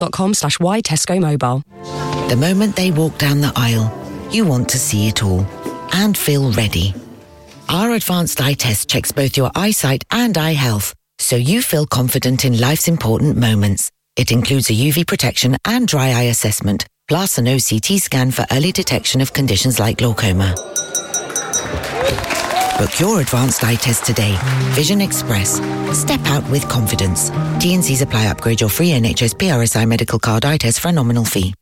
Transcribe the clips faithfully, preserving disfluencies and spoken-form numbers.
dot com slash Y Tesco Mobile. The moment they walk down the aisle, you want to see it all and feel ready. Our advanced eye test checks both your eyesight and eye health, so you feel confident in life's important moments. It includes a U V protection and dry eye assessment, plus an O C T scan for early detection of conditions like glaucoma. Book your advanced eye test today. Vision Express. Step out with confidence. T and C's apply. Upgrade your free N H S P R S I medical card eye test for a nominal fee.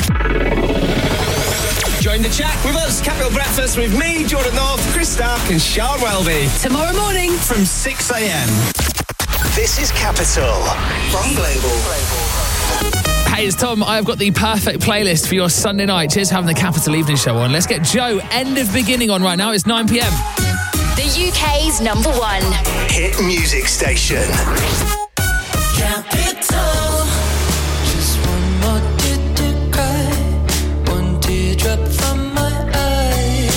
Join the chat with us, Capital Breakfast, with me, Jordan North, Chris Stark and Sean Welby. Tomorrow morning from six a.m. This is Capital from Global. Hey, it's Tom. I've got the perfect playlist for your Sunday night. Cheers for having the Capital Evening Show on. Let's get Joe, End of Beginning on right now. It's nine p.m. The U K's number one hit music station. Capital. Just one more tear to cry. One teardrop from my eye.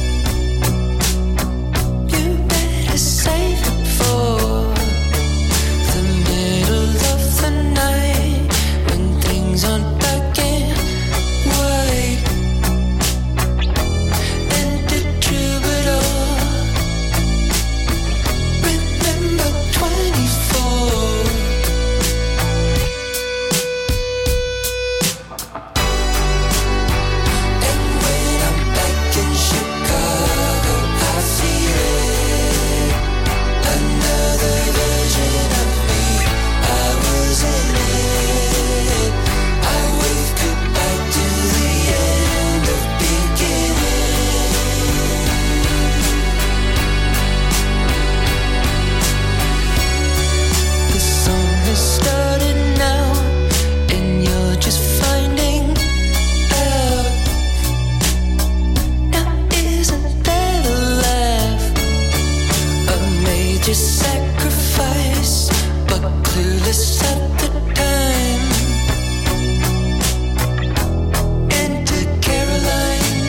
You better save it for the middle of the night when things aren't black and white. And the troubadour. Remember twenty-four. And when I'm back in Chicago, I feel it. Another version of me. I was in it. I wave goodbye to the end of beginning. The song has started now, and you're just finding out. Now isn't that a laugh? A major sacrifice, but clueless at the time. Enter Caroline.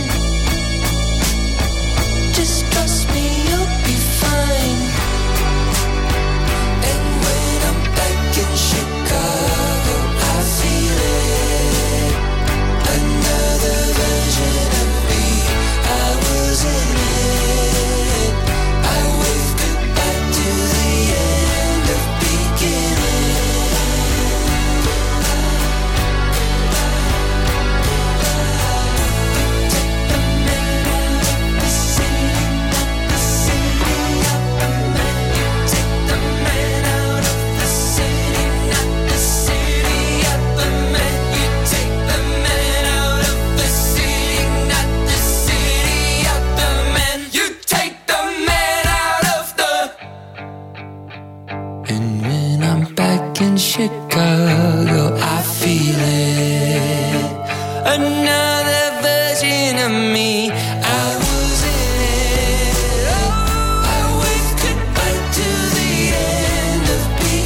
Just trust me, you'll be fine. And when I'm back in Chicago, I feel it. Another version of me. I was in it. I wave goodbye to the end of beginning. Take the man out of the city, not the city out the man. You take the man out of the city, not the city out the man. You take the man out of the city, not the city out the man. You take the man out of the. And when I'm back in Chicago, I feel it. Another version of me. I was in it. Oh, I wave goodbye to the end of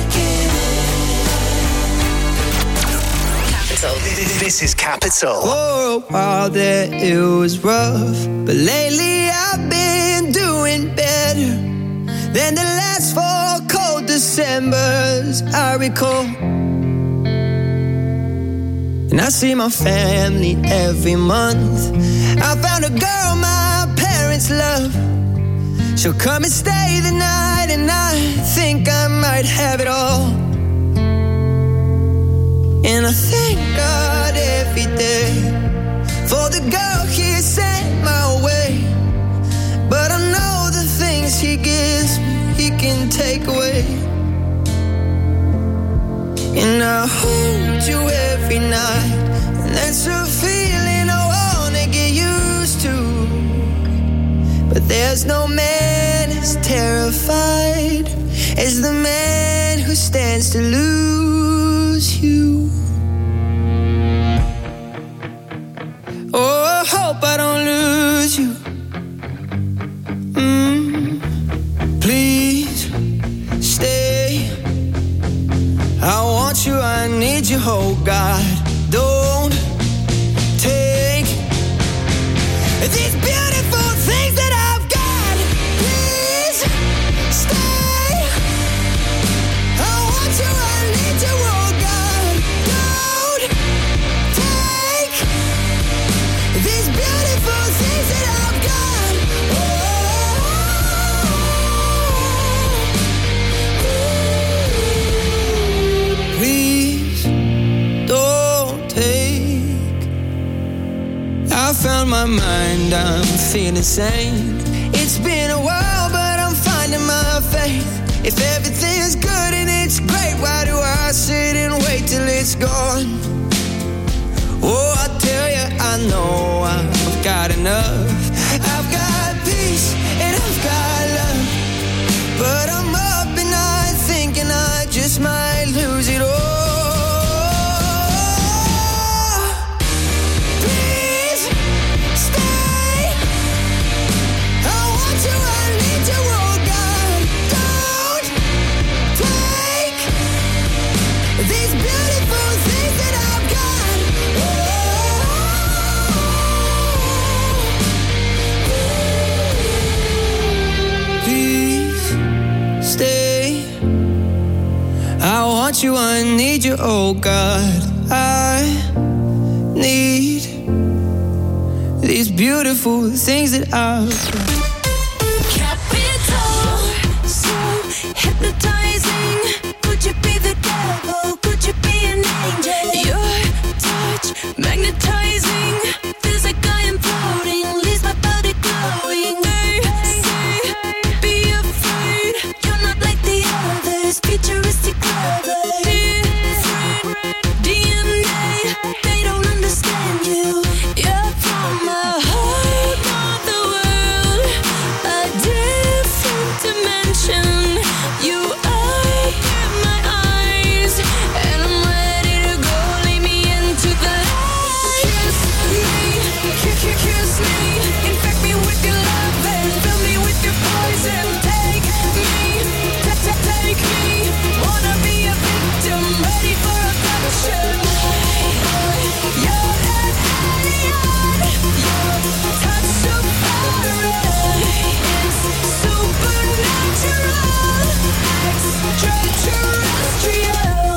beginning. Capital. This is Capital. For a while there it was rough, but lately I've been doing better than the last four cold Decembers I recall. And I see my family every month. I found a girl my parents love. She'll come and stay the night, and I think I might have it all. And I thank God every day for the girl He sent my way. But I know the things He gives me, He can take away. And I hold you every night, and that's a feeling I wanna get used to. But there's no man as terrified as the man who stands to lose you. Oh, I hope I don't lose you. Mm, please stay. I want you, I need you, oh God. Don't take these beautiful things that I've got. Please stay. I want you, I need you, oh God. Don't on my mind, I'm feeling sane. It's been a while, but I'm finding my faith. If everything's good and it's great, why do I sit and wait till it's gone? Oh, I tell you, I know I've got enough. I've got peace and I've got love, but I'm up at night thinking I just might lose it all. Please stay. I want you, I need you, oh God. Don't take these beautiful things that I've got. Please stay. I want you, I need you, oh God. I need these beautiful things that I've got. Capital, so hypnotizing. Could you be the devil? Could you be an angel? Your touch, magnetizing. Feels like I am floating, leaves my body glowing. They say, be afraid. You're not like the others, futuristic clever. Different D N A, they don't understand you. You're from a whole other world, a different dimension. You are in my eyes, and I'm ready to go. Lead me into the light. Kiss me, kiss, kiss, kiss me. Infect me with your love and fill me with your poison. Take me, ta- ta- take me. Wanna be a victim, ready for abduction. You're an alien. Your touch so far is supernatural, extraterrestrial.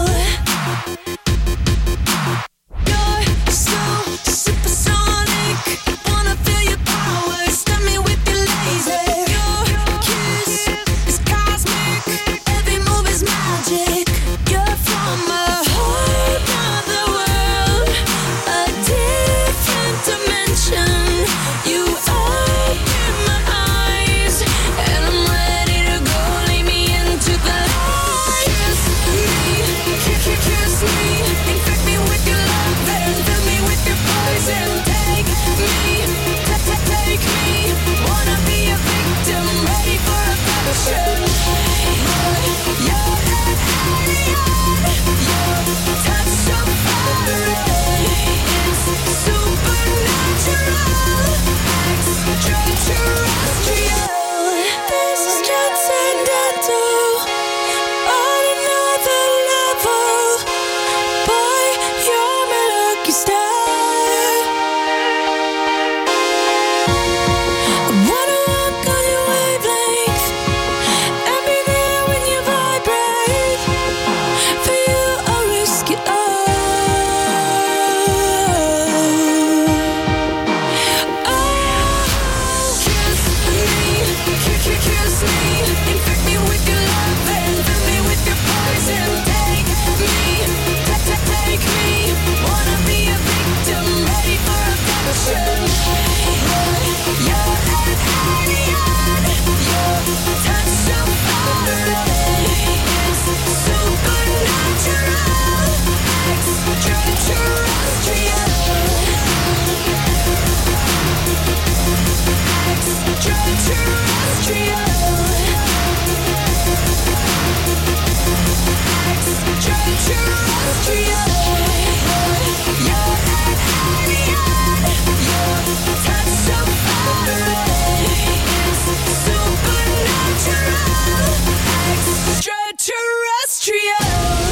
You're so supersonic. Wanna feel your power. Stun me with your laser. Your kiss is cosmic. Every move is magic. You're from a whole other world, a different dimension. You are in my eyes, and I'm ready to go. Lead me into the light. Kiss me, kiss, kiss, kiss me. Infect me with your love and fill me with your poison. Take me, ta- ta- take me. Wanna be a victim, ready for abduction. You're an alien. Your touch so far is supernatural, extraterrestrial. This is transcendental, on another level. Boy, you're my lucky star. I wanna walk on your wavelength and be there when you vibrate. For you, I'll risk it all. Kiss me, kiss, kiss, kiss me. Infect me with your love and fill me with your poison. Take me, ta- ta- take me. Wanna be a victim, ready for abduction. You're an alien. Your touch so far is supernatural, extraterrestrial. Extraterrestrial. Extraterrestrial. You're an alien. Your touch so far is supernatural, extraterrestrial.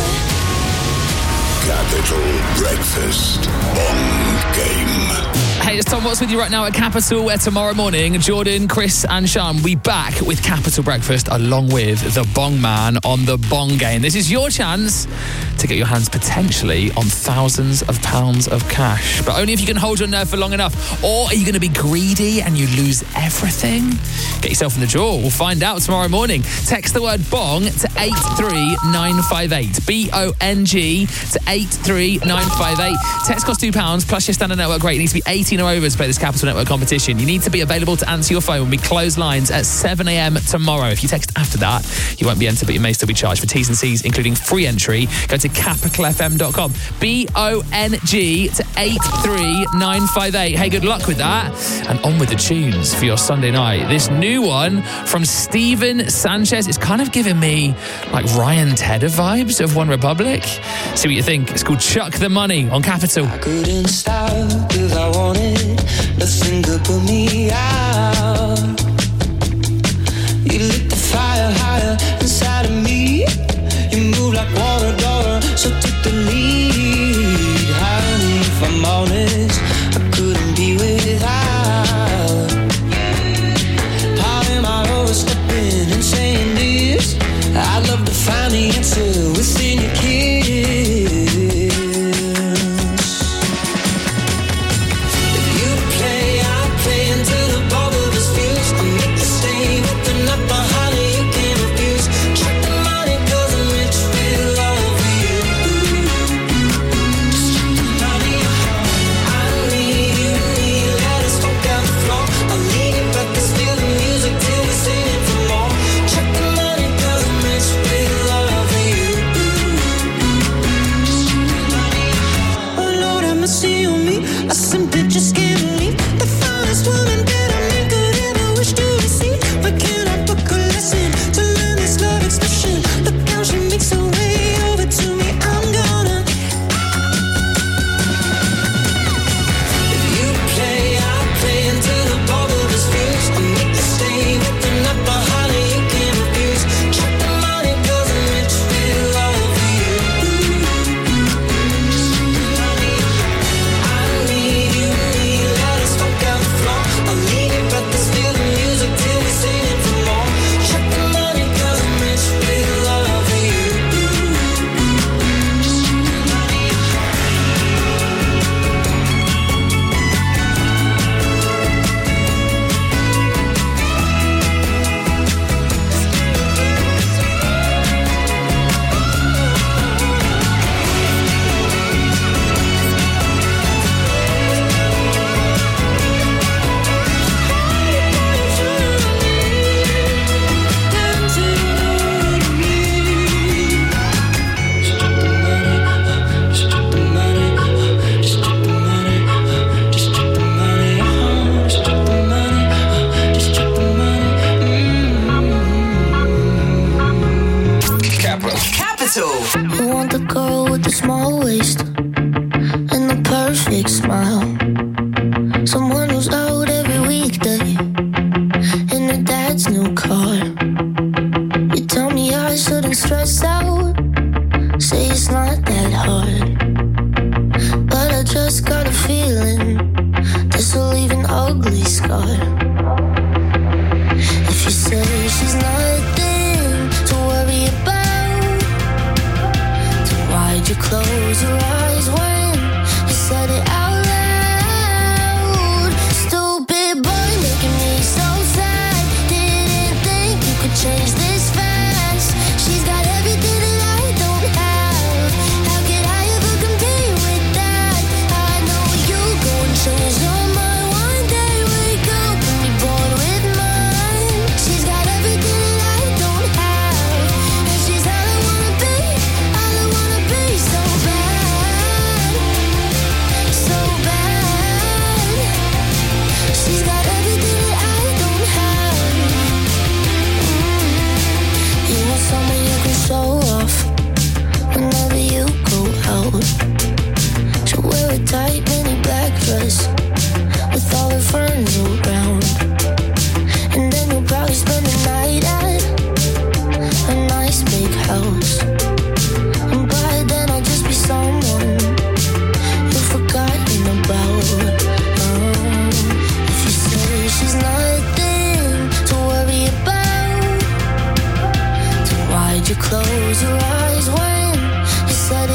Capital Breakfast on Game. Hey, it's Tom Watts with you right now at Capital, where tomorrow morning, Jordan, Chris and Sean will be back with Capital Breakfast along with the Bong Man on the Bong Game. This is your chance to get your hands potentially on thousands of pounds of cash. But only if you can hold your nerve for long enough. Or are you going to be greedy and you lose everything? Get yourself in the draw. We'll find out tomorrow morning. Text the word bong to eight three nine five eight. B O N G to eight three nine five eight. Text costs two pounds plus your standard network rate. You need to be eighteen or over to play this Capital Network competition. You need to be available to answer your phone when we close lines at seven a.m. tomorrow. If you text after that, you won't be entered, but you may still be charged. For T's and C's, including free entry, go to capital f m dot com. B O N G to eight three nine five eight. Hey, good luck with that. And on with the tunes for your Sunday night. This new one from Steven Sanchez is kind of giving me like Ryan Tedder vibes of One Republic. See what you think. It's called Chuck the Money on Capital. I couldn't stop if I wanted. Nothing could put me out. You lit the fire higher inside of me. You move like water, daughter, so take the lead. Honey, if I'm honest, I couldn't be without. Part of my overstepping and saying this. I'd love to find the answer within your kiss. If you play, I'll play until the ball of us fuse. I'll make the stay with the nut behind it you can't refuse. Check the money cause I'm rich with love for you. Just check the money. I need you, need let us fuck out the floor. I'll leave it back and steal the music till we sing it for more. Check the money cause I'm rich with love for you. Just check the money. Oh Lord, have mercy on me. I simply just can't believe the finest woman that a man could ever wish to receive. Why can't I book a lesson to learn this love expression? Look how she makes her way over to me. I'm gonna. If you play, I'll play until the ball of us fuse. I'll make the stay with the nut behind it you can't refuse. Check the money cause I'm rich with love for you. Just check the money. I need you, need let us fuck out the floor. I'll leave it back to steal the music till we sing it for more. Check the money cause I'm rich with love for you. Just check the money. Capital. I want the girl with the small waist and the perfect smile. Someone who's out every weekday in her dad's new car. You tell me I shouldn't stress out, say it's not that hard. But I just got a feeling this will leave an ugly scar. If you say she's nothing to worry about, why'd you close your eyes when you said it out loud? Stupid boy making me so sad. Didn't think you could change this fast. She's got everything that I don't have. How could I ever compete with that? I know you go and change your mind one day. Wake up and be born with mine. She's got everything that I don't have, and she's all I wanna be, all I wanna be. So bad, so bad. She's got everything that I don't have. Mm. You want someone you can show off whenever you go out. She'll wear a tight mini black dress with all her friends around, and then you'll probably spend the night at a nice big house. And by then I'll just be someone you've forgotten about. Um, if you say she's nothing to worry about, then why'd you close your eyes when you said it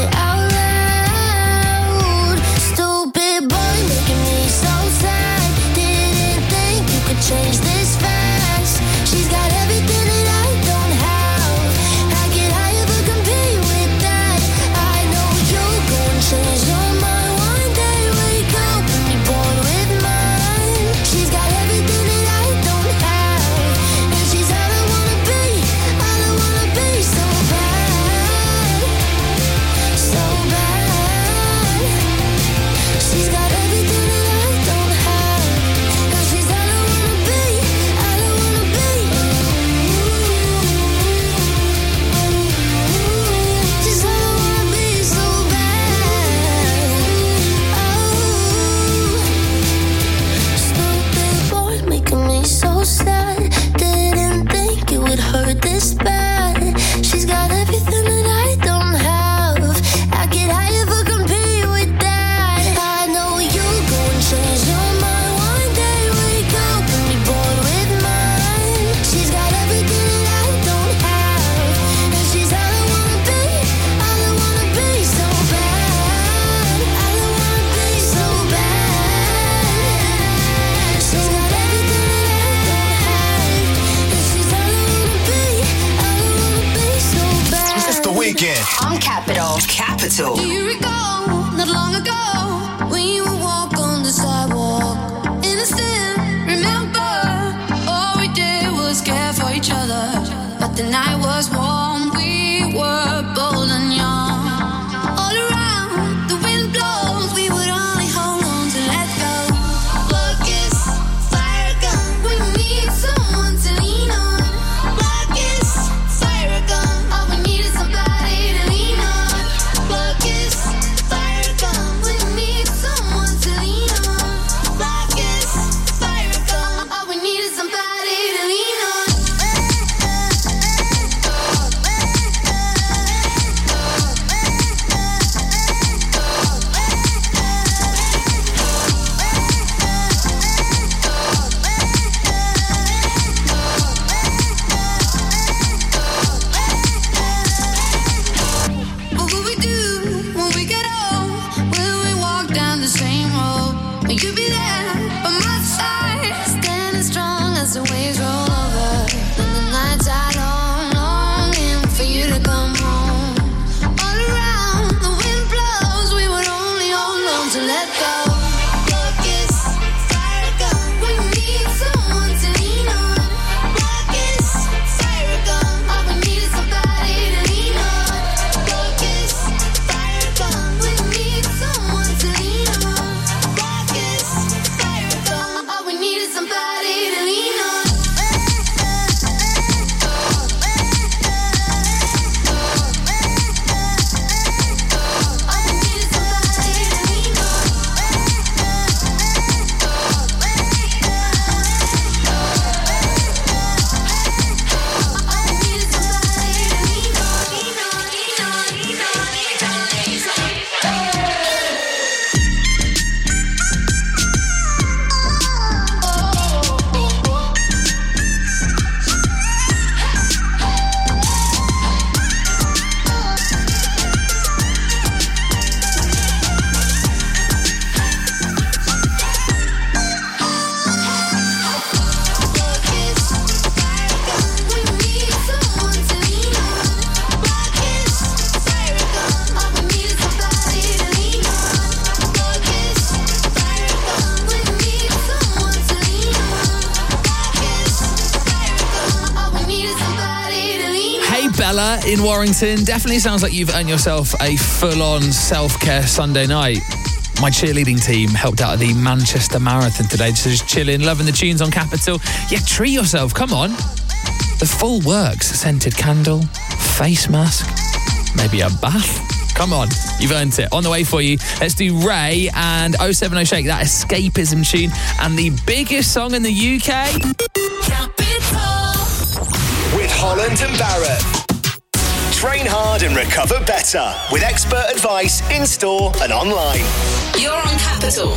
Capital. Do you recall, not long ago, when you would walk on the sidewalk? Innocent, remember, all we did was care for each other. But the night was warm, we were bold and young. All around, the wind blows, we would only hold on to let go. Look, it's fire gun, we need someone to lean on. Look, it's fire gun, all we need is somebody to lean on. Look, it's fire gun, we need someone to lean on. Look, it's fire gun, all we need is somebody to lean on. What will we do when we get old? Will we walk down the same road? Will you be there by my side, standing strong as the waves roll over? And the nights are long, longing for you to come home. All around, the wind blows, we would only hold on to let go. Look, it's fire gun, we need someone to lean on. Look, it's fire gun, all we need is somebody to lean on. Look, it's fire gun, we need someone to lean on. Look, it's fire gun, all we need is somebody to lean on. All we need is somebody to lean on. All we need is somebody to lean on. Lean on, lean on, lean on, lean on, lean Look, it's fire gun, we need someone to lean on. Look, it's fire gun, all we need is somebody to lean on. Look, it's fire gun, we need someone to lean on. Look, it's fire gun, all we need is somebody to lean on. Hey Bella in Warrington, definitely sounds like you've earned yourself a full-on self-care Sunday night. My cheerleading team helped out at the Manchester Marathon today, so just chilling, loving the tunes on Capital. Yeah, treat yourself, come on. The full works, scented candle, face mask, maybe a bath. Come on, you've earned it. On the way for you, let's do Ray and oh seven oh Shake, that escapism tune, and the biggest song in the U K. With Holland and Barrett. Train hard and recover better with expert advice in store and online. You're on Capital.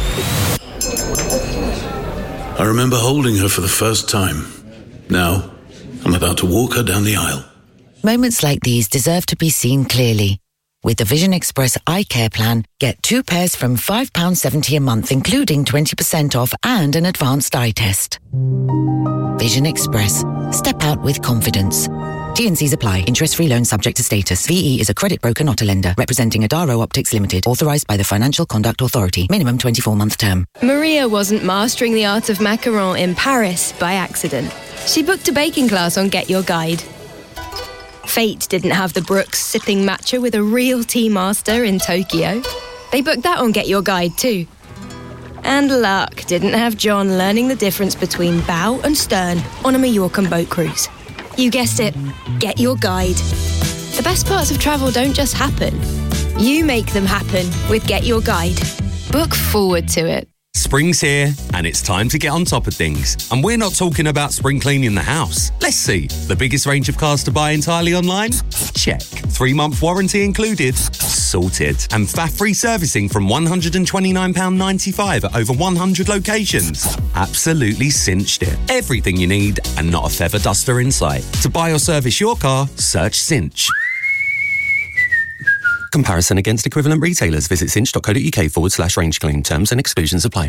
I remember holding her for the first time. Now, I'm about to walk her down the aisle. Moments like these deserve to be seen clearly. With the Vision Express Eye Care Plan, get two pairs from five pounds seventy a month, including twenty percent off and an advanced eye test. Vision Express. Step out with confidence. T and C's apply. Interest-free loan subject to status. V E is a credit broker, not a lender. Representing Adaro Optics Limited. Authorised by the Financial Conduct Authority. Minimum twenty-four month term. Maria wasn't mastering the art of macaron in Paris by accident. She booked a baking class on Get Your Guide. Fate didn't have the Brooks sipping matcha with a real tea master in Tokyo. They booked that on Get Your Guide too. And luck didn't have John learning the difference between bow and stern on a Mallorcan boat cruise. You guessed it, Get Your Guide. The best parts of travel don't just happen. You make them happen with Get Your Guide. Book forward to it. Spring's here, and it's time to get on top of things. And we're not talking about spring cleaning the house. Let's see. The biggest range of cars to buy entirely online? Check. Three-month warranty included? Sorted. And F A F-free servicing from one hundred twenty-nine pounds ninety-five at over one hundred locations? Absolutely cinched it. Everything you need, and not a feather duster in sight. To buy or service your car, search Cinch. Comparison against equivalent retailers. Visit cinch.co.uk forward slash range claim. Terms and exclusions apply.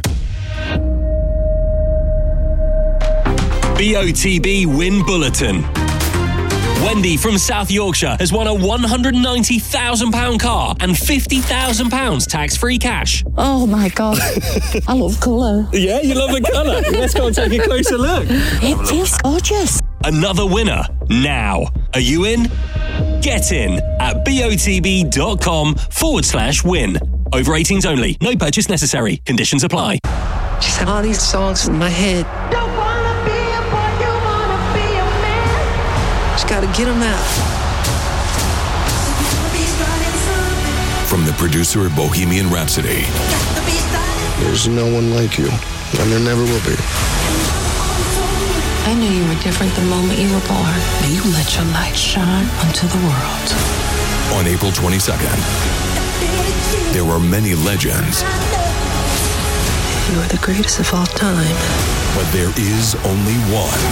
B O T B Win Bulletin. Wendy from South Yorkshire has won a one hundred ninety thousand pounds car and fifty thousand pounds tax-free cash. Oh my God. I love colour. Yeah, you love the colour. Let's go and take a closer look. It feels gorgeous. Another winner now. Are you in? Get in at botb.com forward slash win. Over eighteens only. No purchase necessary. Conditions apply. Just have all these songs in my head. Don't wanna be a boy, you wanna be a man. Just gotta get them out. From the producer of Bohemian Rhapsody. There's no one like you, and there never will be. I knew you were different the moment you were born. But you let your light shine onto the world. On April twenty-second, there were many legends. You are the greatest of all time. But there is only one.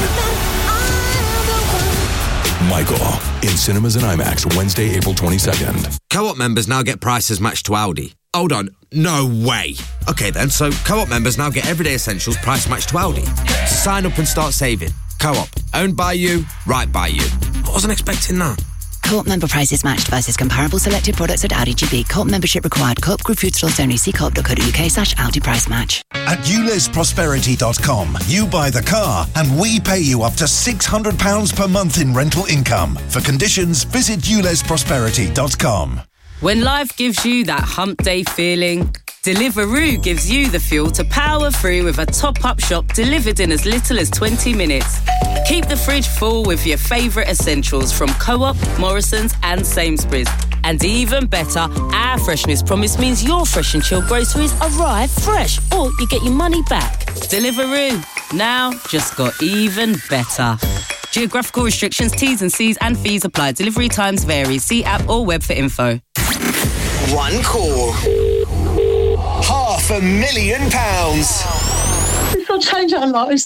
Michael, in cinemas and IMAX, Wednesday, April twenty-second. Co-op members now get prices matched to Aldi. Hold on, no way. Okay then, so Co-op members now get everyday essentials price matched to Aldi. So sign up and start saving. Co-op, owned by you, right by you. I wasn't expecting that. Co-op member prices matched versus comparable selected products at Aldi G B. Co-op membership required. Co-op Group Food Stores only. See co-op.co.uk slash Aldi price match. At ulis prosperity dot com, you buy the car and we pay you up to six hundred pounds per month in rental income. For conditions, visit ulis prosperity dot com. When life gives you that hump day feeling, Deliveroo gives you the fuel to power through with a top-up shop delivered in as little as twenty minutes. Keep the fridge full with your favourite essentials from Co-op, Morrison's and Sainsbury's. And even better, our freshness promise means your fresh and chilled groceries arrive fresh, or you get your money back. Deliveroo, now just got even better. Geographical restrictions, T's and C's and fees apply. Delivery times vary. See app or web for info. One call. Half a million pounds. This will change our lives.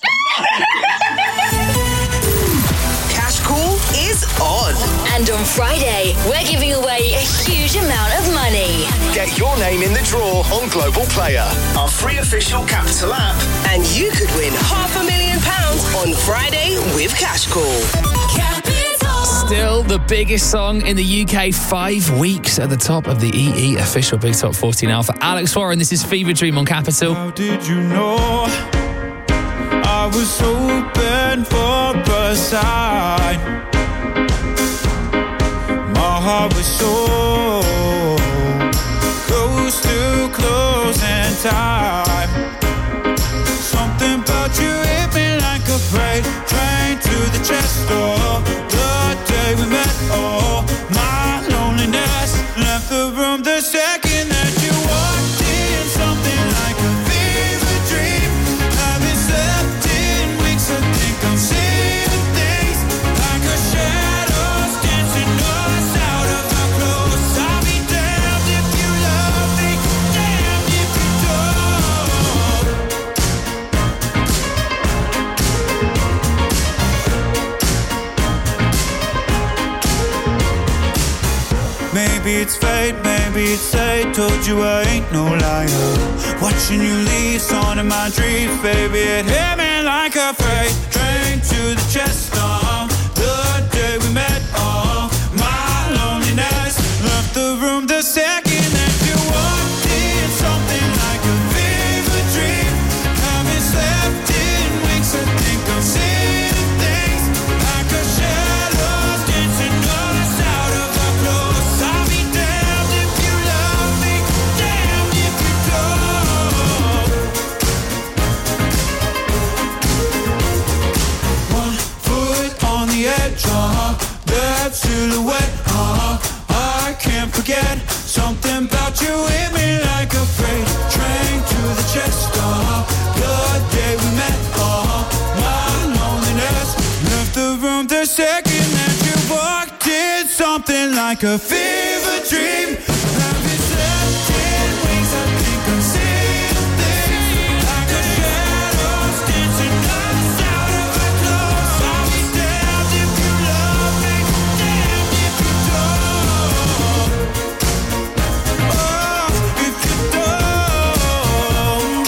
Cash call is on. And on Friday, we're giving away a huge amount of money. Get your name in the draw on Global Player, our free official Capital app, and you could win half a million pounds on Friday with Cash Call. Still the biggest song in the U K, five weeks at the top of the E E official Big Top forty now for Alex Warren. This is Fever Dream on Capital. How did you know I was hoping for a sign? My heart was so close to closing time. Something about you hit me like a freight train to the chest door. The day we met, oh, my loneliness left the room the second that you walked in. Something like a fever dream. Haven't slept in weeks. I think I'm seeing things like a shadows dancing us out of our clothes. I'll be damned if you love me, damned if you don't. Maybe it's fate, maybe it's fate. Told you I ain't no liar. Watching you leave, on in my dreams, baby. It hit me like a freight train to the chest. Oh, the day we met, oh, my loneliness left the room the second that you walked in. Something like a fever dream. Haven't slept in weeks. I think I'm seeing things like a shadows dancing us out of our clothes. I'll be damned if you love me, damned if you don't. One foot on the edge, uh-huh. That silhouette, uh-huh. I can't forget. Something about you hit me like a freight train to the chest, uh-huh. The day we met, uh-huh. My loneliness left the room the second that you walked in. Something like a fever dream. Haven't slept in weeks. I think I'm seeing things like a shadows dancing us out of our clothes. I'll be damned if you love me, damned if you don't. Oh, if you don't.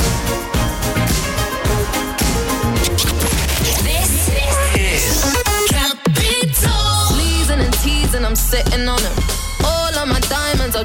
This is Capital.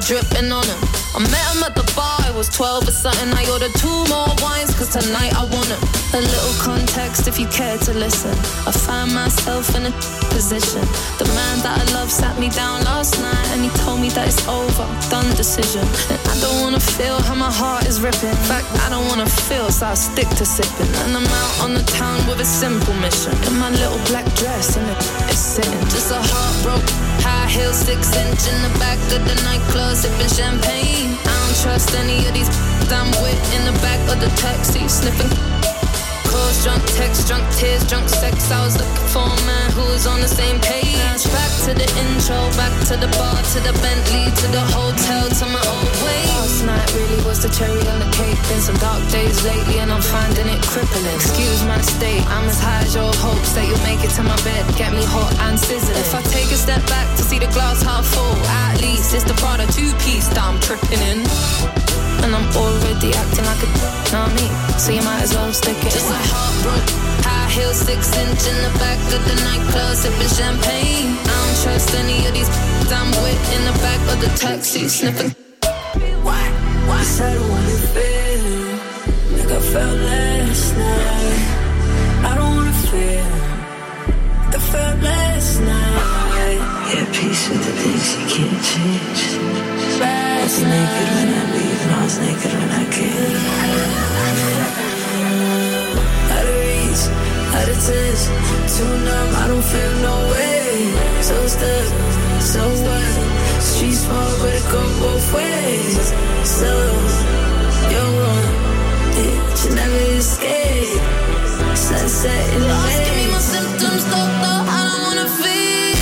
dripping on him. I met him at the bar, I was twelve or something. I ordered two more wines, cause tonight I want him. A little context if you care to listen. I find myself in a position. The man that I love sat me down last night and he told me that it's over, done decision. And I don't wanna feel how my heart is ripping. In fact, I don't wanna feel, so I stick to sipping. And I'm out on the town with a simple mission. In my little black dress and it's sitting. Just a heartbroken high heel, six inch in the back of the nightclub, sipping champagne. I don't trust any of these I'm with in the back of the taxi, sniffing. Calls, drunk text, drunk tears, drunk sex. I was looking for a man who was on the same page. Back to the intro, back to the bar, to the Bentley, to the hotel, to my own way. Last night really was the cherry on the cake. Been some dark days lately and I'm finding it crippling. Excuse my state, I'm as high as your hopes that you'll make it to my bed, get me hot and sizzling. If I take a step back to see the glass half full, at least it's the Prada two-piece that I'm tripping in. And I'm already acting like a know me, so you might as well stick it. Just a heartbroken high heel, six inch in the back of the nightclub, sipping champagne. I don't trust any of these I'm with in the back of the taxi, sniffing. What? What? I said I wanna feel like I felt last night. I don't wanna feel like I felt last night. Yeah, peace with the things you can't change. I was naked when I leave and I was naked when I came. Out of reach, out of touch, too numb, I don't feel no way. So stuck, so what? Street small, but it go both ways. So, you're wrong, yeah, you never escape. Sunset in the haze. Give me my symptoms, doctor, I don't wanna feel.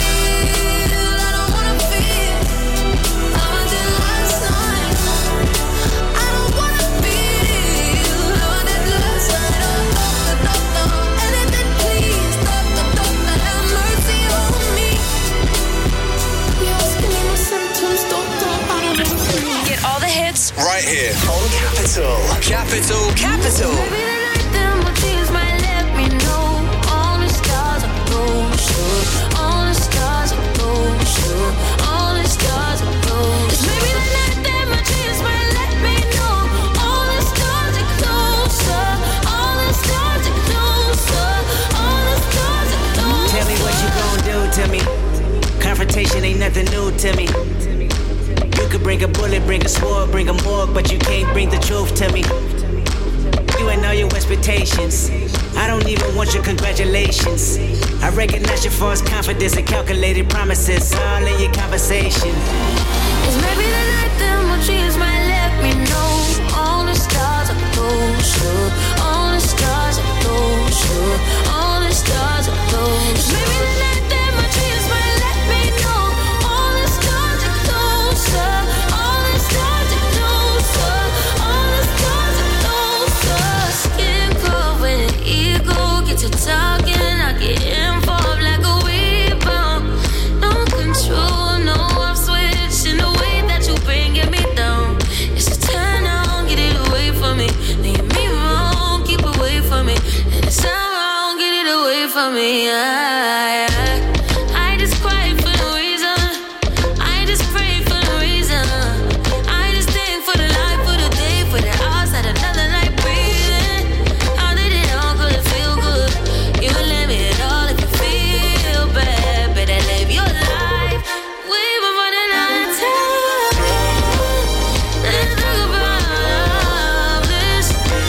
Right here on Capital. Capital. Capital. Maybe the night that my dreams might let me know. All the stars are close. All the stars are close. All the stars are close. Maybe the night that my dreams might let me know. All the stars are closer. All the stars are closer. All the stars are closer. Tell me what you gon' do to me. Confrontation ain't nothing new to me. You could bring a bullet, bring a sword, bring a morgue, but you can't bring the truth to me. You ain't all your expectations. I don't even want your congratulations. I recognize your false confidence and calculated promises all in your conversation. It's maybe the night that my dreams might let me know. All the stars are closer. All the stars are closer. All the stars are closer. It's maybe the night that my dreams might let me know. All the stars are closer. All the stars are closer. All the stars are closer. Skin cold when an ego gets to talking. I get involved like a weed bomb. No control, no I'm switching the way that you bringing me down. It's a turn on, get it away from me. Leave me wrong, keep away from me. And it's not wrong, get it away from me. I, I, I just cry for no reason. I just pray for no reason. I just think for the life, for the day, for the hours at another night breathing. How did it all go to feel good? You let me at all if you feel bad. Better live your life. We were running out of time. Let's talk about all this.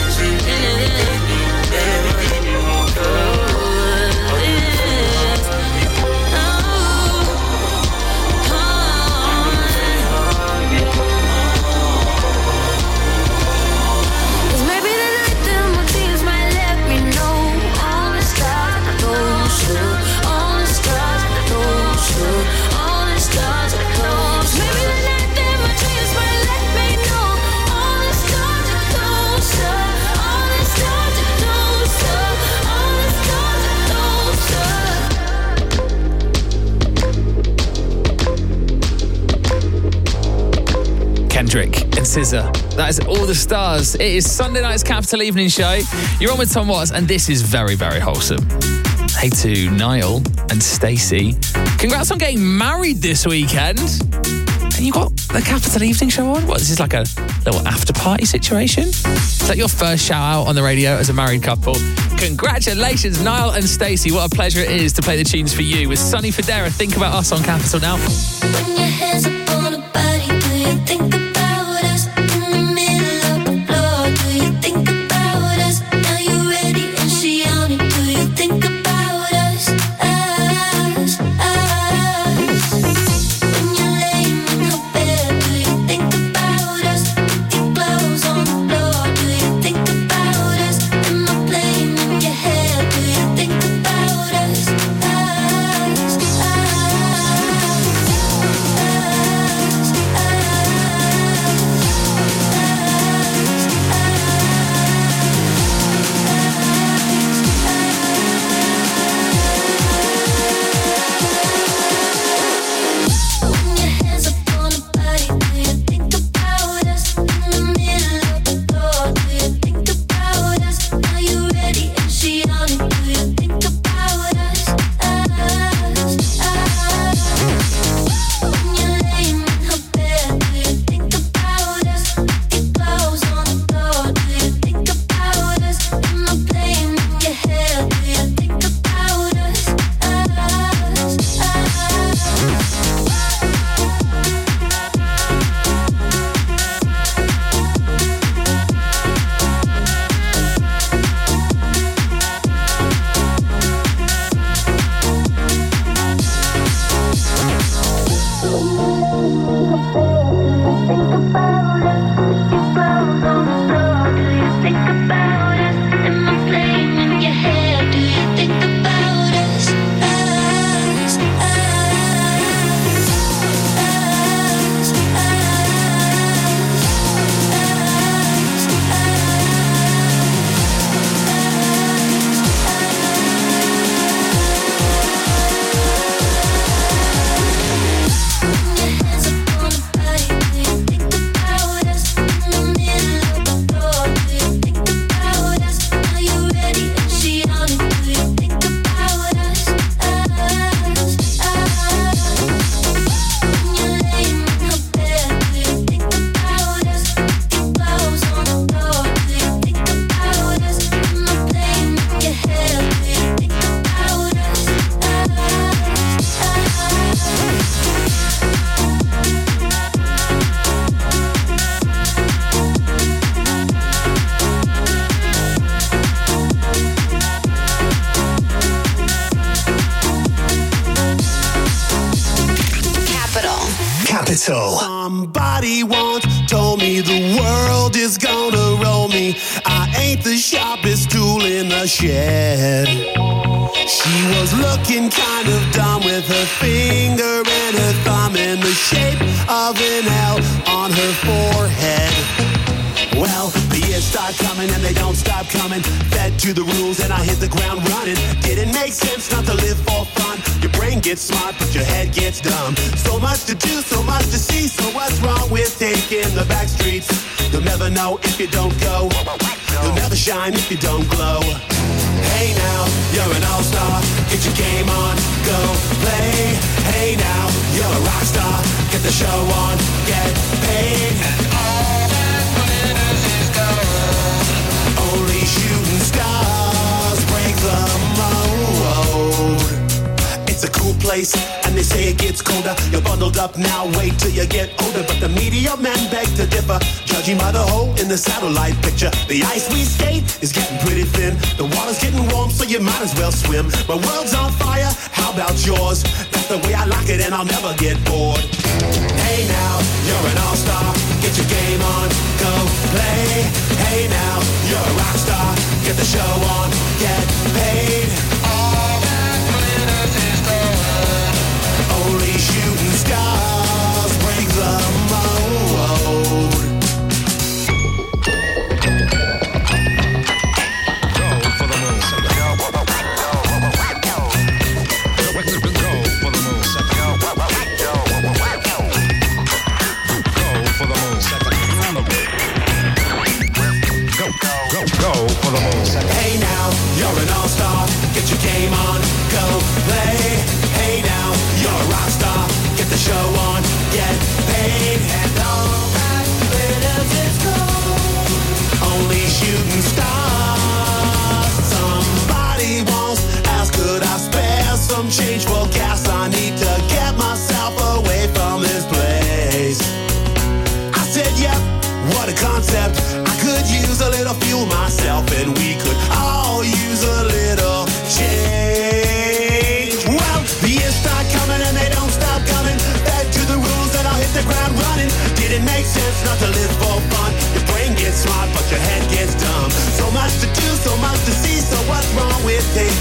It's maybe the night that my dreams might let me know. All the stars are closer. All the stars are closer. All the stars are closer. Maybe the night that my dreams might let me know. All the stars are closer. All the stars are closer. All the stars are closer. Kendrick and S Z A. That is All the Stars. It is Sunday night's Capital Evening Show. You're on with Tom Watts, and this is very, very wholesome. Hey to Niall and Stacey. Congrats on getting married this weekend. you got the Capital Evening Show on? What, this is like a little after-party situation? Is that your first shout-out on the radio as a married couple? Congratulations, Niall and Stacey. What a pleasure it is to play the tunes for you with Sonny Fodera. Think About Us on Capital now. When your hands up on a body, do you think about us? In the middle of the floor, do you think about us? Now you ready and she on it, do you think about us? Us, us. When you're laying in her bed, do you think about us? Your clothes on the floor, do you think about us? Am I playing in your head, do you think about us? Us, us. Somebody once told me the world is gonna roll me. I ain't the sharpest tool in the shed. She was looking kind of dumb with her finger and her thumb in the shape of an L on her forehead. Well, the years start coming and they don't stop coming. Fed to the rules and I hit the ground running. Didn't make sense not to live for fun. Your brain gets smart but your head gets dumb. So much to do, so much to see. So what's wrong with taking the back streets? You'll never know if you don't go. You'll never shine if you don't glow. Hey now, you're an all-star. Get your game on, go play. Hey now, you're a rock star. Get the show on, get paid. And all that glitters is gold. Only shooting stars break the mold. It's a cool place, and they say it gets colder. You're bundled up now, wait till you get older. But the media men beg to differ, judging by the hole in the satellite picture. The ice we skate is getting pretty thin. The water's getting warm, so you might as well swim. My world's on fire, how about yours? That's the way I like it, and I'll never get bored. Hey now, you're an all-star. Get your game on, go play. Hey now, you're a rock star. Get the show on, get paid. All that glitters is gold. Only shooting stars break the mold. Hey now, you're an all-star. Get your game on, go play. Hey now, you're a rock star. Get the show on, get paid.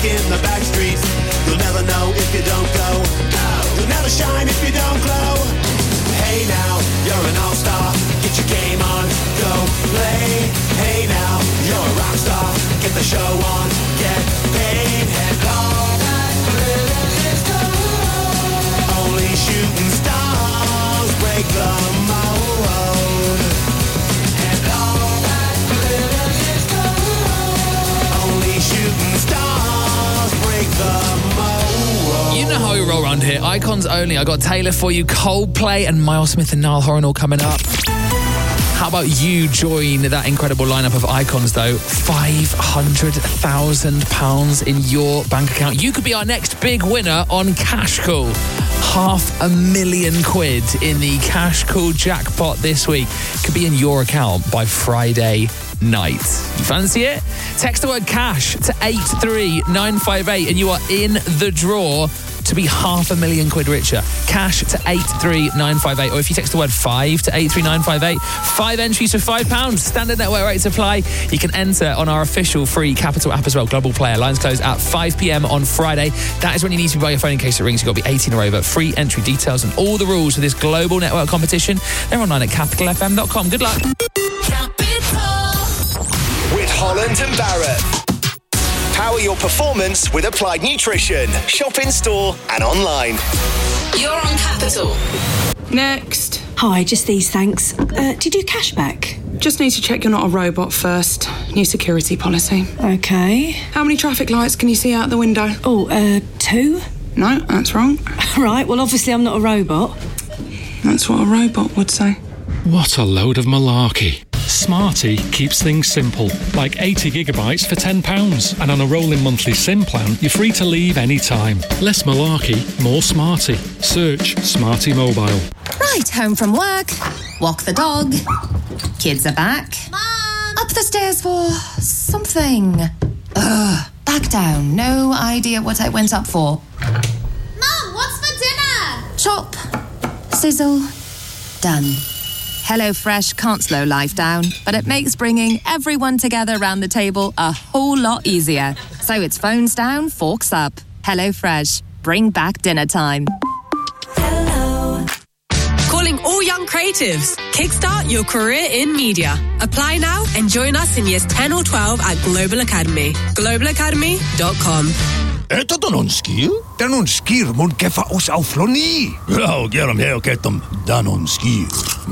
in the back streets. You'll never know if you don't go. You'll never shine if you don't glow. Hey now, you're an all-star. Get your game on, go play. Hey now, you're a rock star. Get the show on, get paid. And all that glitters is gold. Only shooting stars break the mold. And all that glitters is gold. Only shooting stars break the mold. You know how we roll around here. Icons only. I got Taylor for you, Coldplay, and Miles Smith and Niall Horan all coming up. How about you join that incredible lineup of icons, though? five hundred thousand pounds in your bank account. You could be our next big winner on Cash Call. Half a million quid in the Cash Call jackpot this week. Could be in your account by Friday night. You fancy it? Text the word cash to eight three nine five eight and you are in the draw to be half a million quid richer. Cash to eight three nine five eight, or if you text the word five to eight three nine five eight, five entries for five pounds. Standard network rates apply. You can enter on our official free Capital app as well, Global Player. Lines close at five p.m. on Friday. That is when you need to be by your phone in case it rings. You've got to be eighteen or over. Free entry details and all the rules for this global network competition. They're online at capital f m dot com. Good luck. With Holland and Barrett. Power your performance with Applied Nutrition. Shop in store and online. You're on Capital. Next. Hi, just these, thanks. Uh, do you do cashback? Just need to check you're not a robot first. New security policy. Okay. How many traffic lights can you see out the window? Oh, uh, two? No, that's wrong. Right, well, obviously I'm not a robot. That's what a robot would say. What a load of malarkey. Smarty keeps things simple, like eighty gigabytes for ten pounds. And on a rolling monthly SIM plan, you're free to leave any time. Less malarkey, more Smarty. Search Smarty Mobile. Right, home from work. Walk the dog. Kids are back. Mom! Up the stairs for something. Ugh, back down. No idea what I went up for. Mum, what's for dinner? Chop. Sizzle. Done. HelloFresh can't slow life down, but it makes bringing everyone together around the table a whole lot easier. So it's phones down, forks up. HelloFresh. Bring back dinner time. Calling all young creatives. Kickstart your career in media. Apply now and join us in years ten or twelve at Global Academy. global academy dot com. Eto Danonski? Danonski mun kefa us aufloni. Ja, geram heo ketam Danonski.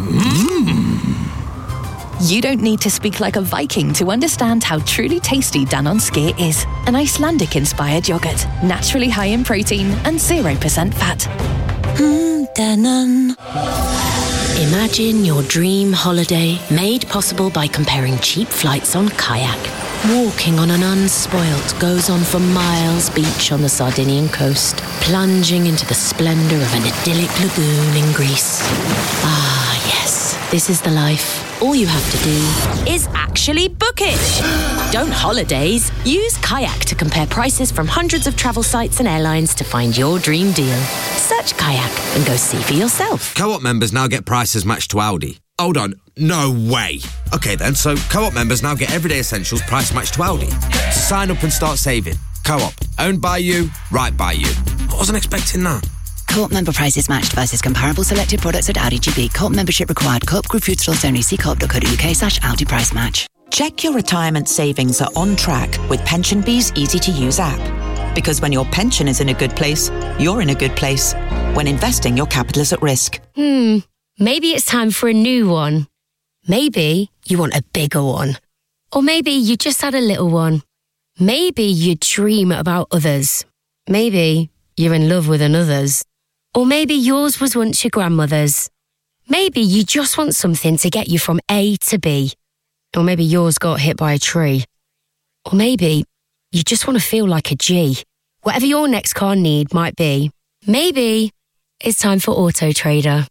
You don't need to speak like a Viking to understand how truly tasty Danone Skyr is. An Icelandic-inspired yogurt, naturally high in protein and zero percent fat. Mmm, Danone. Imagine your dream holiday made possible by comparing cheap flights on Kayak. Walking on an unspoilt goes on for miles beach on the Sardinian coast, plunging into the splendour of an idyllic lagoon in Greece. Ah, yes, this is the life. All you have to do is actually book it. Don't holidays. Use Kayak to compare prices from hundreds of travel sites and airlines to find your dream deal. Search Kayak and go see for yourself. Co-op members now get prices matched to Aldi. Hold on, no way. Okay then, so Co-op members now get everyday essentials price matched to Aldi. So sign up and start saving. Co-op, owned by you, right by you. I wasn't expecting that. Co-op member prices matched versus comparable selected products at Audi G B. Co-op membership required. Co-op Group Food Stores only. See co-op dot co dot uk slash Audi price match. Check your retirement savings are on track with PensionBee's easy-to-use app. Because when your pension is in a good place, you're in a good place. When investing, your capital is at risk. Hmm, maybe it's time for a new one. Maybe you want a bigger one. Or maybe you just had a little one. Maybe you dream about others. Maybe you're in love with another's. Or maybe yours was once your grandmother's. Maybe you just want something to get you from A to B. Or maybe yours got hit by a tree. Or maybe you just want to feel like a G. Whatever your next car need might be, maybe it's time for Auto Trader.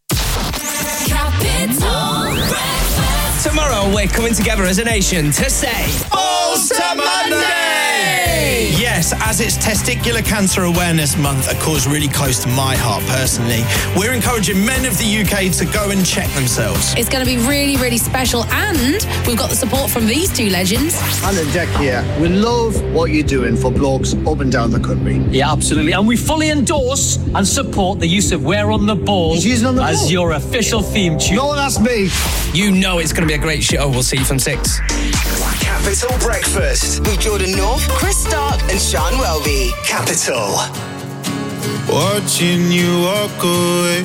Tomorrow we're coming together as a nation to say Balls to Monday! Yes, Yes, as it's Testicular Cancer Awareness Month, a cause really close to my heart personally, we're encouraging men of the U K to go and check themselves. It's going to be really, really special, and we've got the support from these two legends. Anna and Deck here. We love what you're doing for blokes up and down the country. Yeah, absolutely. And we fully endorse and support the use of We're on the Ball on the as ball. your official theme tune. No, that's me. You know it's going to be a great show. We'll see you from six. Capital Breakfast with Jordan North, Chris Stark, and Sean Welby. Capital. Watching you walk away,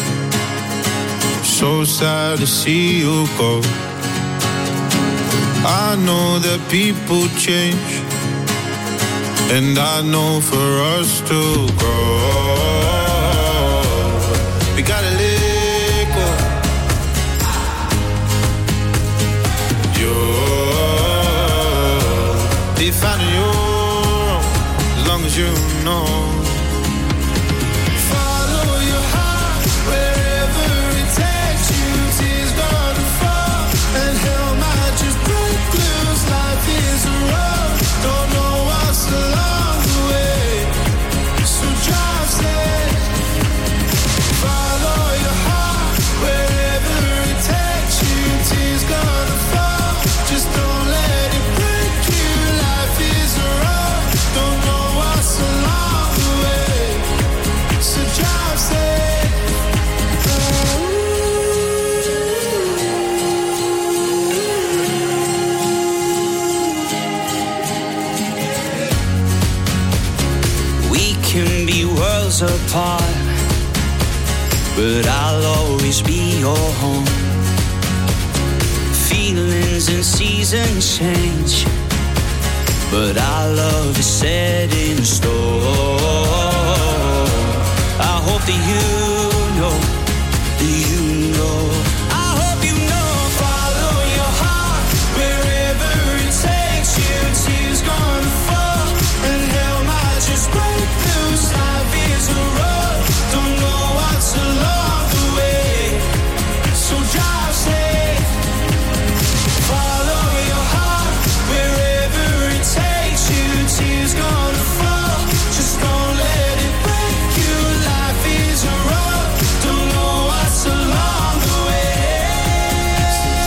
so sad to see you go. I know that people change, and I know for us to grow, we gotta let go. You're defining your own, as long as you know. Apart, but I'll always be your home. Feelings and seasons change, but our love is set in stone. I hope that you know, that you know. I hope you know. Follow your heart wherever it takes you. Tears gonna fall and hell might just break loose. Life is a road, don't know what's along the way, so drive safe. Follow your heart wherever it takes you. Tears gonna fall, just don't let it break you. Life is a road, don't know what's along the way.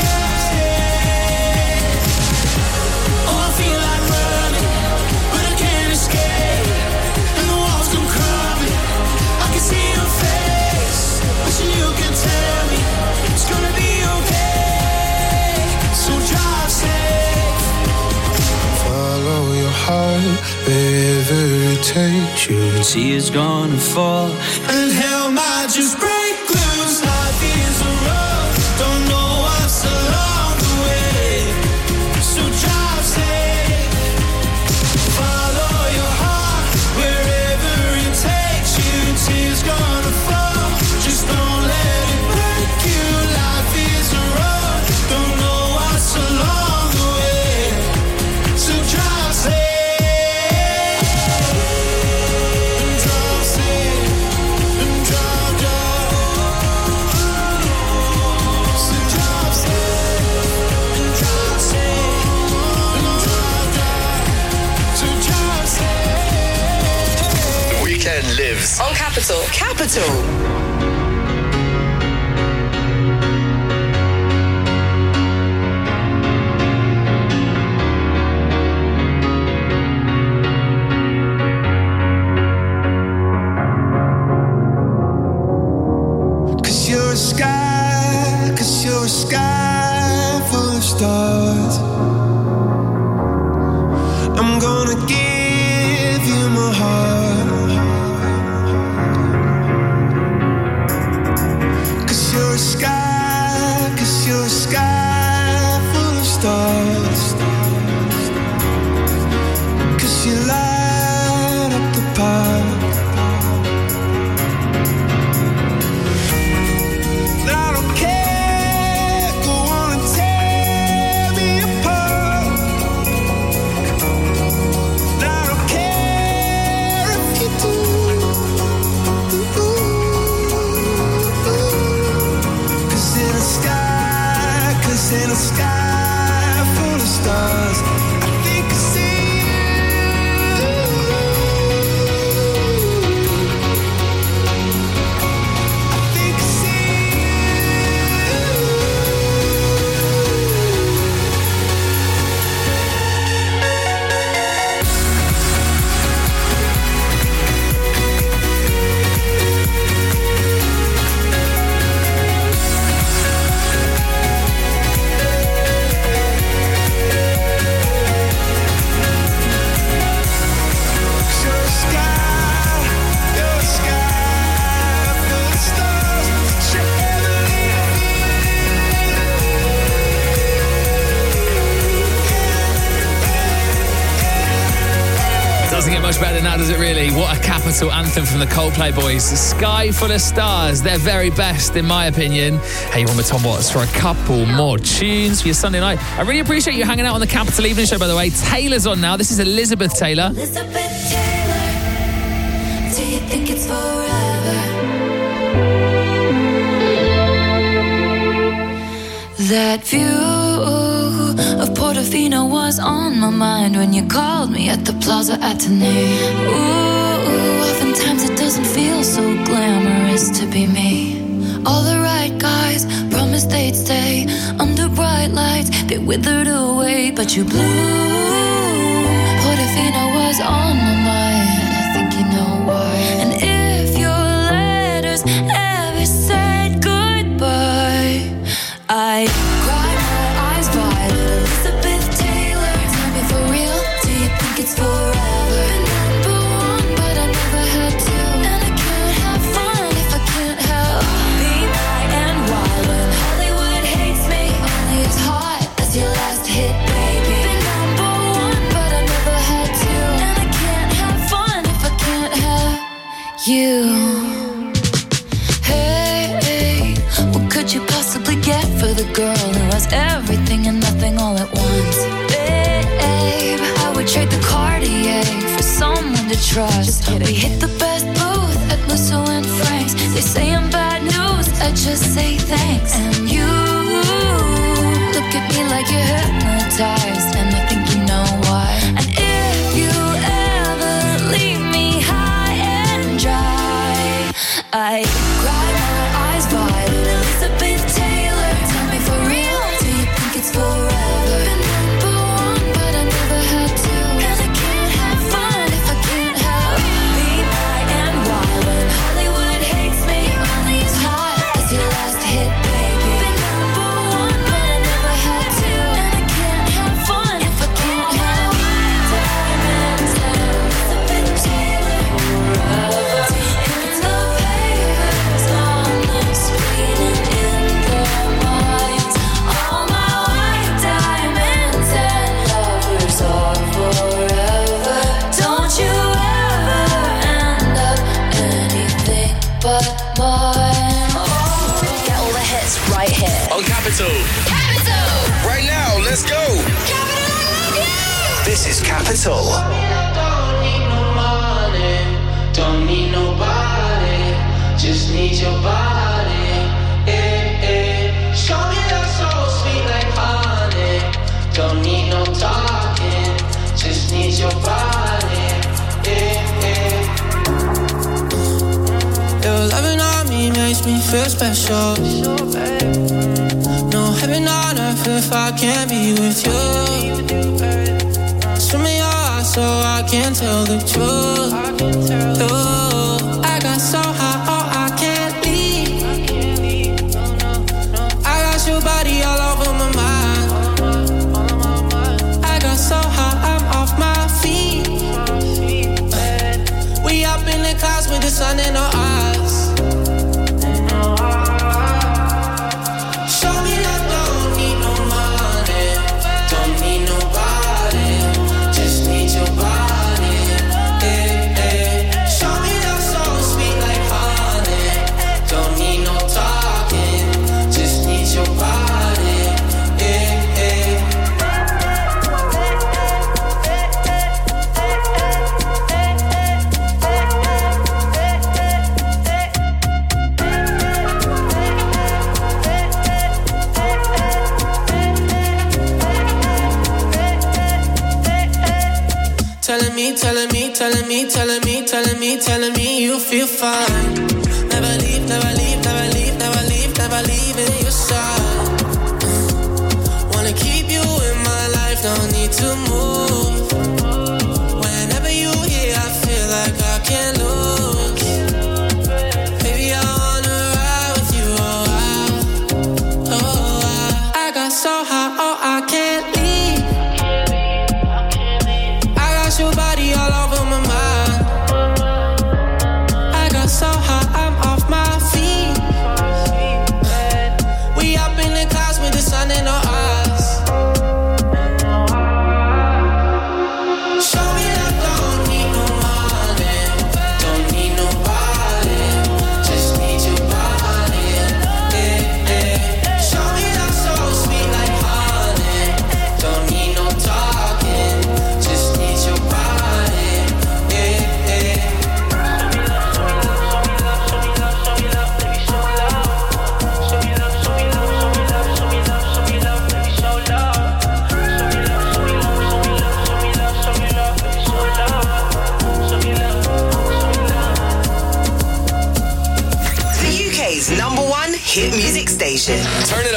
Oh, I feel like running, but I can't escape, and the walls come crumbling. I can see your face, wishing you could tell me it's gonna be okay. So drive safe. Follow your heart wherever it takes you. Tears gonna fall And hell might just break loose. Life is a road, don't know what's along the way, so drive safe. Follow your heart wherever it takes you. Tears gonna fall, just don't let it break you. Life is a road, don't know what's along the way, so drive safe. And drive safe, and drive, drive. So drive safe, and drive safe, and drive, drive. So drive safe. Weekend lives On Capital. Capital. Cause you're a sky, cause you're a sky full of stars. I'm gonna give you my heart. Cause you're a sky, cause you're a sky full of stars. Cause you light up the park. I don't care, go on and tear me apart. I Doesn't get much better now, does it really? What a capital anthem from the Coldplay boys. Sky Full of Stars, their very best, in my opinion. Hey, you want with Tom Watts for a couple more tunes for your Sunday night. I really appreciate you hanging out on the Capital Evening Show, by the way. Taylor's on now. This is Elizabeth Taylor. Elizabeth Taylor, do you think it's forever? That view of Portofino was on my mind when you called me at the Plaza Athénée. Ooh, oftentimes it doesn't feel so glamorous to be me. All the right guys promised they'd stay under bright lights. They withered away, but you blew. Portofino was on my mind. I think you know why. And if your letters ever said goodbye, I cried my eyes wide at Elizabeth Taylor. Tell me for real, do you think it's forever? Been number one, but I never had to. And I can't have fun if I can't have Be My and Wild when Hollywood hates me. Only as hot as your last hit, baby. Been number one, but I never had to. And I can't have fun if I can't have you. Could you possibly get for the girl who has everything and nothing all at once? Babe, I would trade the Cartier for someone to trust. We hit the best booth at Musso and Frank's. They say I'm bad news, I just say thanks. And you look at me like you're hypnotized, and I think you know why. And if you ever leave me high and dry, I cry my eyes wide. Elizabeth Taylor, tell me for real, do you think it's forever? Been number one, but I never had to. And I can't have fun if I can't have Be My and Wild when Hollywood hates me. Only as hot as your last hit, baby. Been number one, but I never had to. And I can't have fun if I can't have diamonds and Elizabeth Taylor forever. It's the papers on the screen and in their minds. All my white diamonds and lovers are forever. Don't you ever end up anything but mine. Oh. Get all the hits right here. On Capital. Capital! Right now, let's go. Capital, I love you! This is Capital. Don't need no money, don't need nobody, just need your body. Eh, eh. Show me that soul sweet like honey. Don't need no talking, just need your body. Eh, eh. Your loving on me makes me feel special. No heaven on earth if I can't be with you. Swim in your eyes so I can tell the truth. Ooh, I got so high, oh I can't leave. I got your body all over my mind. I got so high, I'm off my feet. We up in the clouds with the sun in our eyes. Show me that don't need no money, don't need nobody, just need your body. Eh, eh. Show me that soul sweet like honey. Don't need no talking, just need your body. Eh, eh. Telling me, telling me, telling me, telling me, telling me, telling me you feel fine. Never leave, never leave, never leave, never leave, never leave in your side. Wanna keep you in my life, don't need to move. Whenever you here, I feel like I can't lose. Baby, I wanna ride with you, oh I, oh I. I got so high, oh I can't leave. Your body all over my mind. I got so high, I'm off my feet. We up in the clouds with the sun in our eyes.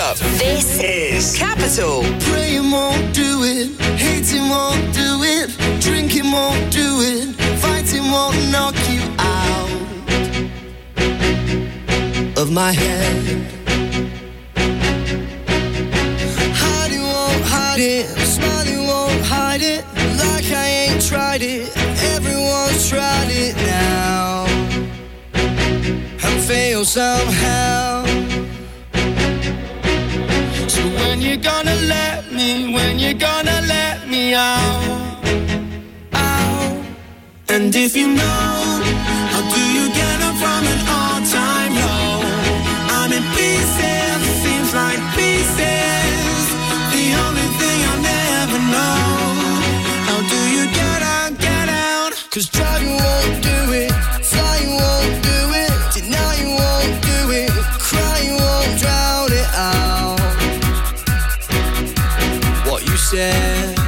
up. This is Capital. Praying won't do it, hating won't do it, drinking won't do it, fighting won't knock you out of my head. Hiding won't hide it, smiling won't hide it, like I ain't tried it, everyone's tried it now, and failed somehow. So when you gonna let me, when you gonna let me out, out? And if you know, how do you get up from an all-time low? I'm in pieces, it seems like pieces, the only thing I'll never know. How do you get out, get out? Cause driving won't do it, flying won't do it, denying won't do it, crying won't drown it out. What you said.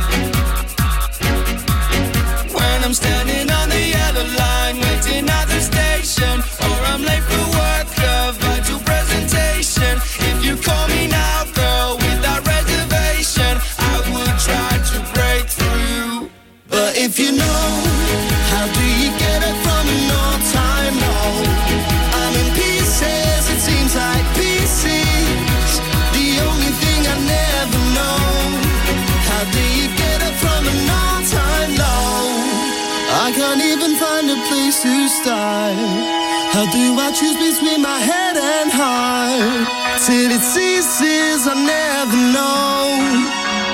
When I'm standing on the yellow line, waiting at the station, or I'm late for work, a vital presentation. If you call me now, girl, without reservation, I would try to break through. But if you know, how do you get it from an all-time low? I'm in pieces, it seems like pieces, the only thing I never know. How do you get it from an all-time low? I can't even find a place to start. How do I choose between my head and heart? Till it ceases, I never know.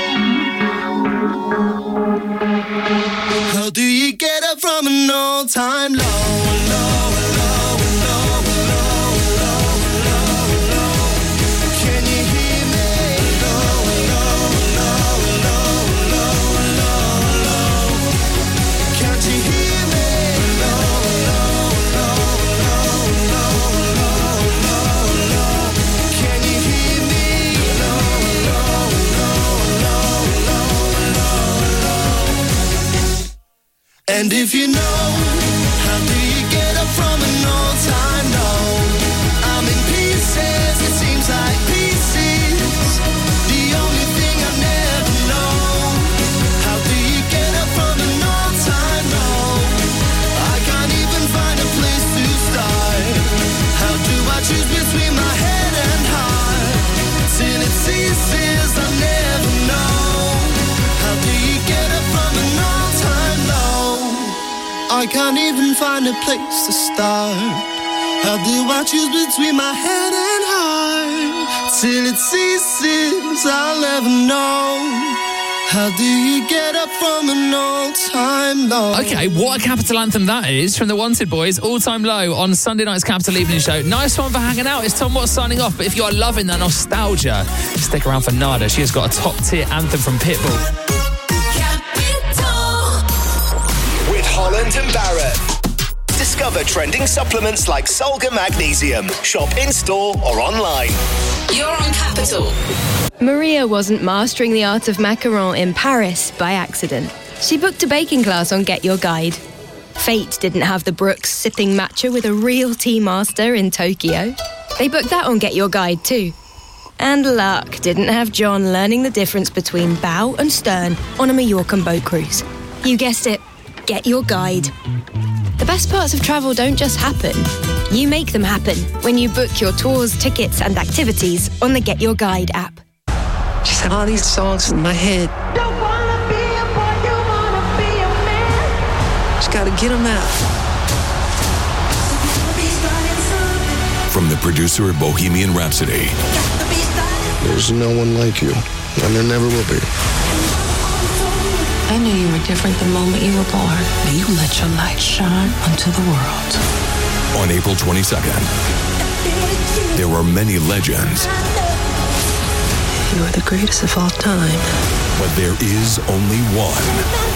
How do you get up from an all-time low? Low, low, low, low, low, low, low. Can you hear me? Low, low, low, low, low, low, low. Can't you hear me? Low, low, low, low, low, low, low, low. Can you hear me? Low, low, low, low, low, low, low. And if you know, how do you get up from an all-time low? I'm in pieces, it seems like pieces, the only thing I never know. How do you get up from an all-time low? I can't even find a place to start. How do I choose between my head and heart? Till it ceases, I never know. How do you get up from an all-time low? I can't even find a place to start. How do I choose between my head and heart? Till it ceases, I'll never know. How do you get up from an all-time low? Okay, what a Capital anthem that is from the Wanted Boys, All Time Low on Sunday night's Capital Evening Show. Nice one for hanging out. It's Tom Watts signing off, but if you're loving that nostalgia, stick around for Nada. She has got a top-tier anthem from Pitbull. With Holland and Barrett. Discover trending supplements like Solga Magnesium. Shop in-store or online. You're on Capital. Maria wasn't mastering the art of macaron in Paris by accident. She booked a baking class on Get Your Guide. Fate didn't have the Brooks sipping matcha with a real tea master in Tokyo. They booked that on Get Your Guide too. And luck didn't have John learning the difference between bow and stern on a Mallorcan boat cruise. You guessed it, Get Your Guide. The best parts of travel don't just happen. You make them happen when you book your tours, tickets and activities on the Get Your Guide app. Just have all these songs in my head. Don't wanna be a boy, you wanna be a man. Just gotta get them out. From the producer of Bohemian Rhapsody. There's no one like you, and there never will be. I knew you were different the moment you were born. You let your light shine onto the world. On April twenty-second, there are many legends. You are the greatest of all time. But there is only one.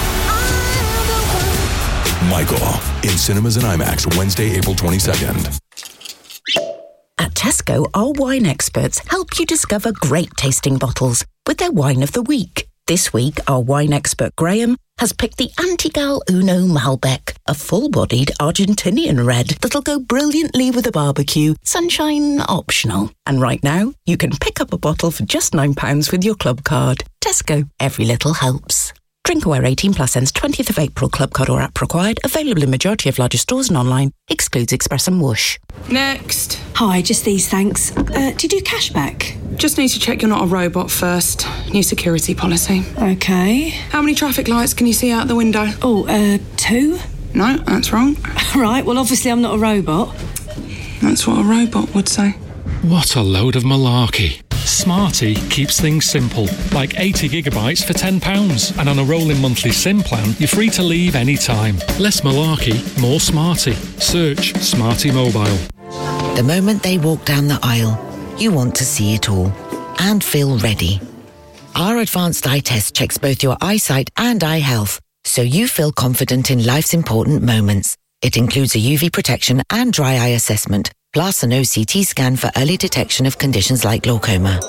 Michael, in cinemas and IMAX, Wednesday, April twenty-second. At Tesco, our wine experts help you discover great tasting bottles with their wine of the week. This week, our wine expert Graham has picked the Antigal Uno Malbec, a full-bodied Argentinian red that'll go brilliantly with a barbecue, sunshine optional. And right now, you can pick up a bottle for just nine pounds with your club card. Tesco, every little helps. Drinkaware eighteen plus ends twentieth of April. Club card or app required. Available in majority of larger stores and online. Excludes Express and Whoosh. Next. Hi, just these, thanks. Uh, do you do cashback? Just need to check you're not a robot first. New security policy. Okay. How many traffic lights can you see out the window? Oh, uh, two? No, that's wrong. Right, well, obviously I'm not a robot. That's what a robot would say. What a load of malarkey. Smarty keeps things simple, like eighty gigabytes for ten pounds. And on a rolling monthly SIM plan, you're free to leave any time. Less malarkey, more Smarty. Search Smarty Mobile. The moment they walk down the aisle, you want to see it all and feel ready. Our advanced eye test checks both your eyesight and eye health, so you feel confident in life's important moments. It includes a U V protection and dry eye assessment, plus an O C T scan for early detection of conditions like glaucoma.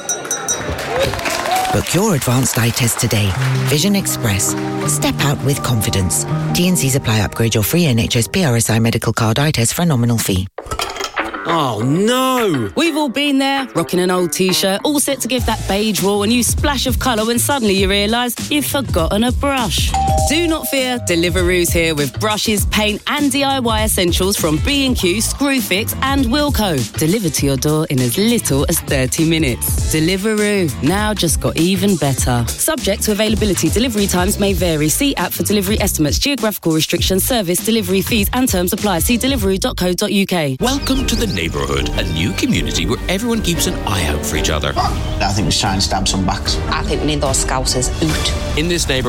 Book your advanced eye test today. Vision Express. Step out with confidence. T and Cs apply. Upgrade your free N H S P R S I medical card eye test for a nominal fee. Oh no! We've all been there, rocking an old t-shirt, all set to give that beige wall a new splash of colour when suddenly you realise you've forgotten a brush. Do not fear, Deliveroo's here with brushes, paint and D I Y essentials from B and Q, Screwfix and Wilko. Delivered to your door in as little as thirty minutes. Deliveroo, now just got even better. Subject to availability, delivery times may vary. See app for delivery estimates, geographical restrictions, service, delivery fees and terms apply. See deliveroo dot co dot uk. Welcome to the neighbourhood, a new community where everyone keeps an eye out for each other. I think it's trying to stab some backs. I think we need those scousers out. In this neighbourhood,